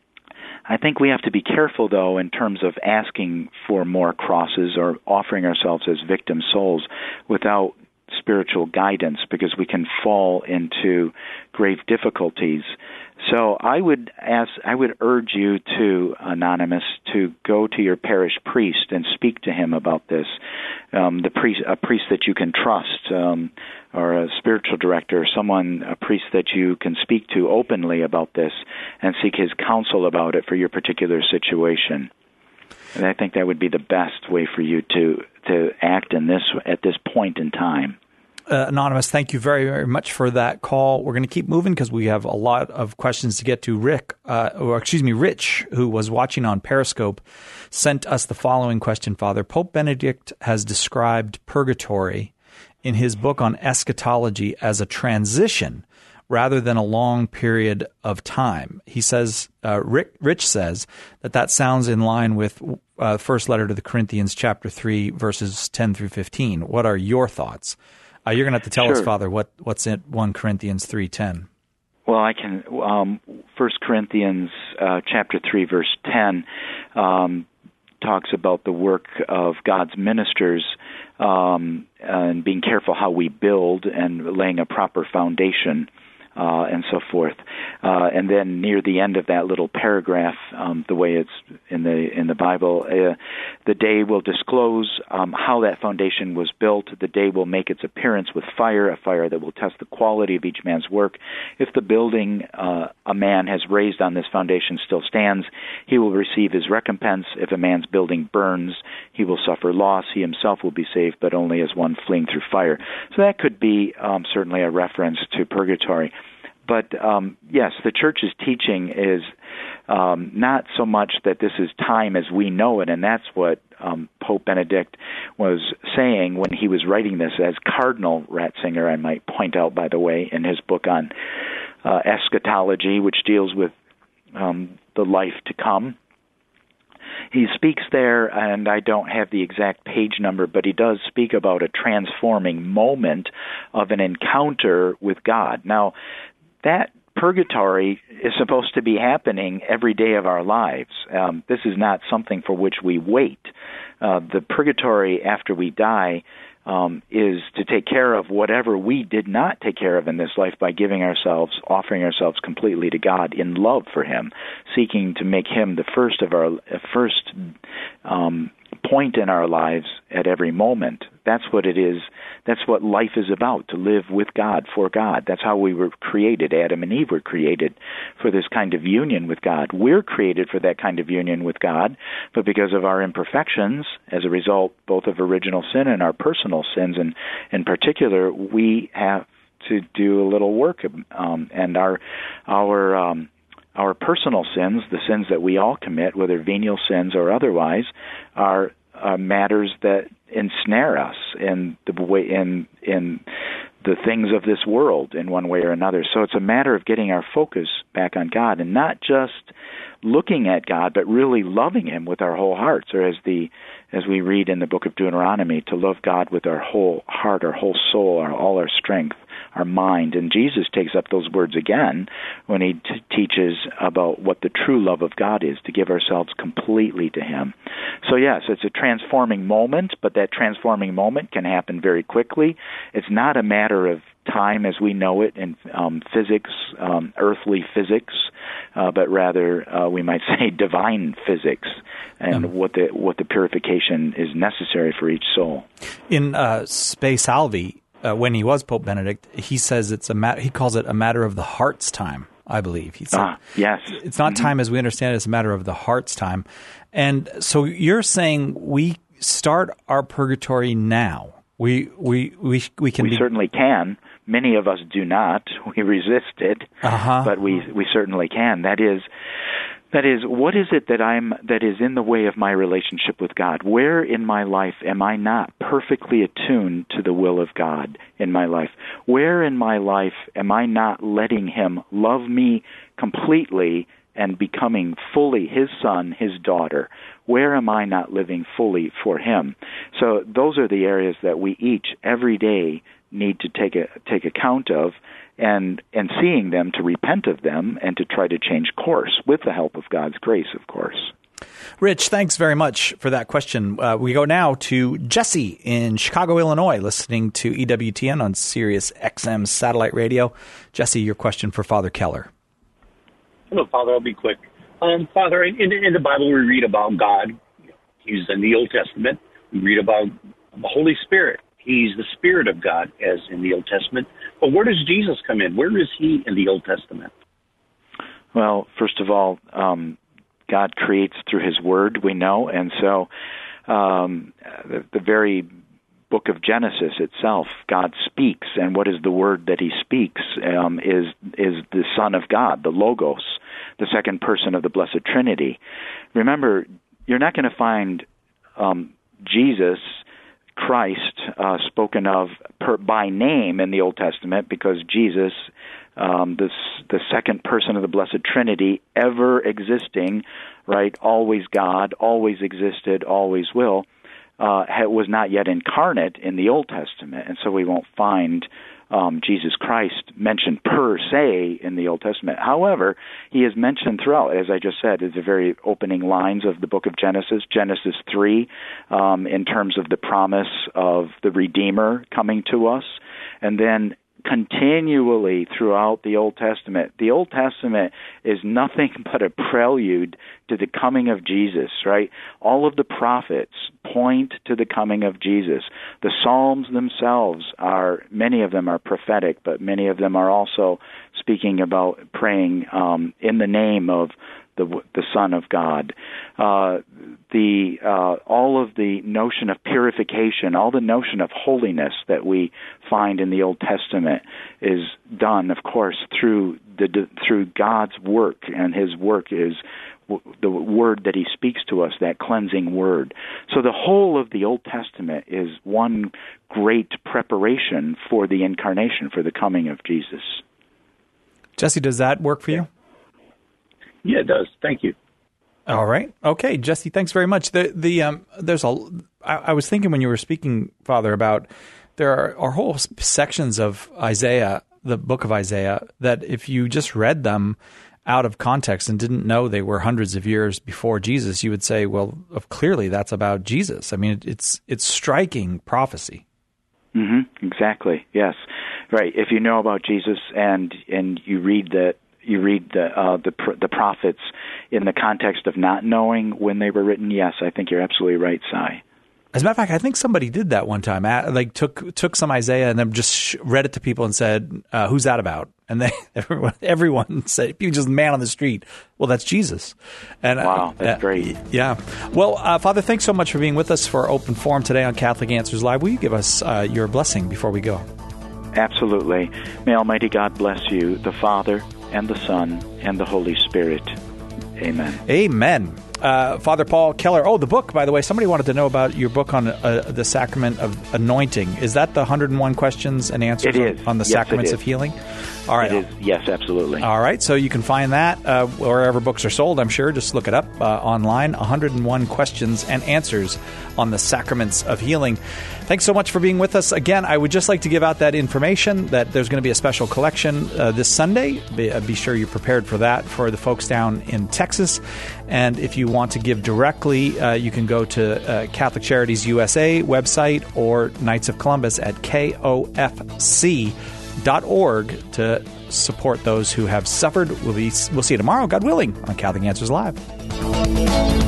I think we have to be careful, though, in terms of asking for more crosses or offering ourselves as victim souls without spiritual guidance, because we can fall into grave difficulties. So I would ask, I would urge you to, Anonymous, to go to your parish priest and speak to him about this. Um, the priest, a priest that you can trust, um, or a spiritual director, or someone, a priest that you can speak to openly about this and seek his counsel about it for your particular situation. And I think that would be the best way for you to to act in this at this point in time. Uh, Anonymous, thank you very, very much for that call. We're going to keep moving because we have a lot of questions to get to. Rick, uh, or excuse me, Rich, who was watching on Periscope, sent us the following question, Father. Pope Benedict has described purgatory in his book on eschatology as a transition rather than a long period of time. He says, uh, Rick, Rich says that that sounds in line with uh, first letter to the Corinthians, chapter three, verses ten through fifteen. What are your thoughts? Uh, you're going to have to tell sure. us, Father, what, what's in First Corinthians three ten. Well, I can. Um, First Corinthians uh, chapter three, verse ten, um, talks about the work of God's ministers um, and being careful how we build and laying a proper foundation. Uh, and so forth, uh, and then near the end of that little paragraph, um, the way it's in the in the Bible, uh, the day will disclose um, how that foundation was built. The day will make its appearance with fire, a fire that will test the quality of each man's work. If the building uh, a man has raised on this foundation still stands, he will receive his recompense. If a man's building burns, he will suffer loss. He himself will be saved, but only as one fleeing through fire. So that could be um, certainly a reference to purgatory. But, um, yes, the Church's teaching is um, not so much that this is time as we know it, and that's what um, Pope Benedict was saying when he was writing this as Cardinal Ratzinger, I might point out, by the way, in his book on uh, eschatology, which deals with um, the life to come. He speaks there, and I don't have the exact page number, but he does speak about a transforming moment of an encounter with God. Now, that purgatory is supposed to be happening every day of our lives. Um, this is not something for which we wait. Uh, the purgatory after we die um, is to take care of whatever we did not take care of in this life by giving ourselves, offering ourselves completely to God in love for Him, seeking to make Him the first of our first um, point in our lives at every moment. That's what it is. That's what life is about, to live with God, for God. That's how we were created. Adam and Eve were created for this kind of union with God. We're created for that kind of union with God, but because of our imperfections, as a result both of original sin and our personal sins, and in particular, we have to do a little work. Um, and our our um, our personal sins, the sins that we all commit, whether venial sins or otherwise, are uh, matters that ensnare us in the way in in the things of this world in one way or another. So it's a matter of getting our focus back on God and not just looking at God, but really loving Him with our whole hearts, or as the as we read in the book of Deuteronomy, to love God with our whole heart, our whole soul, our, all our strength, our mind. And Jesus takes up those words again when He t- teaches about what the true love of God is, to give ourselves completely to Him. So yes, it's a transforming moment, but that transforming moment can happen very quickly. It's not a matter of time as we know it in um, physics, um, earthly physics, uh, but rather uh, we might say divine physics, and um, what the what the purification is necessary for each soul. In uh, Spe Salvi, uh, when he was Pope Benedict, he says it's a ma- he calls it a matter of the heart's time. I believe he said, ah, yes, it's not mm-hmm. time as we understand it; it's a matter of the heart's time. And so you're saying we start our purgatory now. We we we we can. We be- certainly can. Many of us do not. We resist it, uh-huh. but we we certainly can. That is, that is, what is it that I'm that is in the way of my relationship with God? Where in my life am I not perfectly attuned to the will of God in my life? Where in my life am I not letting Him love me completely and becoming fully His son, His daughter? Where am I not living fully for Him? So those are the areas that we each, every day, need to take a, take account of, and and seeing them, to repent of them and to try to change course with the help of God's grace, of course. Rich, thanks very much for that question. Uh, we go now to Jesse in Chicago, Illinois, listening to E W T N on Sirius X M satellite radio. Jesse, your question for Father Keller. Hello, Father. I'll be quick. Um, Father, in, in the Bible we read about God. He's in the Old Testament. We read about the Holy Spirit. He's the Spirit of God, as in the Old Testament. But where does Jesus come in? Where is He in the Old Testament? Well, first of all, um, God creates through His Word, we know. And so um, the, the very book of Genesis itself, God speaks. And what is the word that He speaks um, is is the Son of God, the Logos, the second person of the Blessed Trinity. Remember, you're not going to find um, Jesus Christ uh, spoken of per, by name in the Old Testament, because Jesus, um, the the second person of the Blessed Trinity, ever existing, right, always God, always existed, always will, uh, was not yet incarnate in the Old Testament, and so we won't find Um, Jesus Christ mentioned per se in the Old Testament. However, He is mentioned throughout, as I just said, is the very opening lines of the book of Genesis, Genesis three, um, in terms of the promise of the Redeemer coming to us, and then continually throughout the Old Testament. The Old Testament is nothing but a prelude to the coming of Jesus, right? All of the prophets point to the coming of Jesus. The Psalms themselves are, many of them are prophetic, but many of them are also speaking about praying um, in the name of the the Son of God. Uh, the uh, all of the notion of purification, all the notion of holiness that we find in the Old Testament is done, of course, through the through God's work, and His work is the word that He speaks to us, that cleansing word. So the whole of the Old Testament is one great preparation for the incarnation, for the coming of Jesus. Jesse, does that work for you? Yeah, it does. Thank you. All right. Okay, Jesse, thanks very much. The the um, there's a. I, I was thinking when you were speaking, Father, about there are, are whole sections of Isaiah, the book of Isaiah, that if you just read them out of context and didn't know they were hundreds of years before Jesus, you would say, well, clearly that's about Jesus. I mean, it, it's it's striking prophecy. Mm-hmm. Exactly. Yes. Right. If you know about Jesus and and you read that. You read the uh, the the prophets in the context of not knowing when they were written. Yes, I think you're absolutely right, Cy. As a matter of fact, I think somebody did that one time. Like took took some Isaiah and then just read it to people and said, uh, "Who's that about?" And they everyone everyone said, "People just man on the street." Well, that's Jesus. And wow, that's uh, great. Yeah. Well, uh, Father, thanks so much for being with us for our open forum today on Catholic Answers Live. Will you give us uh, your blessing before we go? Absolutely. May Almighty God bless you, the Father, and the Son, and the Holy Spirit. Amen. Amen. Uh, Father Paul Keller. Oh, the book, by the way. Somebody wanted to know about your book on uh, the sacrament of anointing. Is that the one hundred one questions and answers It is. on, on the Yes, sacraments it of is. healing? All right. It is. Yes, absolutely. All right. So you can find that uh, wherever books are sold, I'm sure. Just look it up uh, online. one hundred one questions and answers on the sacraments of healing. Thanks so much for being with us. Again, I would just like to give out that information that there's going to be a special collection uh, this Sunday. Be, uh, be sure you're prepared for that for the folks down in Texas. And if you want to give directly, uh, you can go to uh, Catholic Charities U S A website or Knights of Columbus at K O F C dot org to support those who have suffered. We'll, be, we'll see you tomorrow, God willing, on Catholic Answers Live.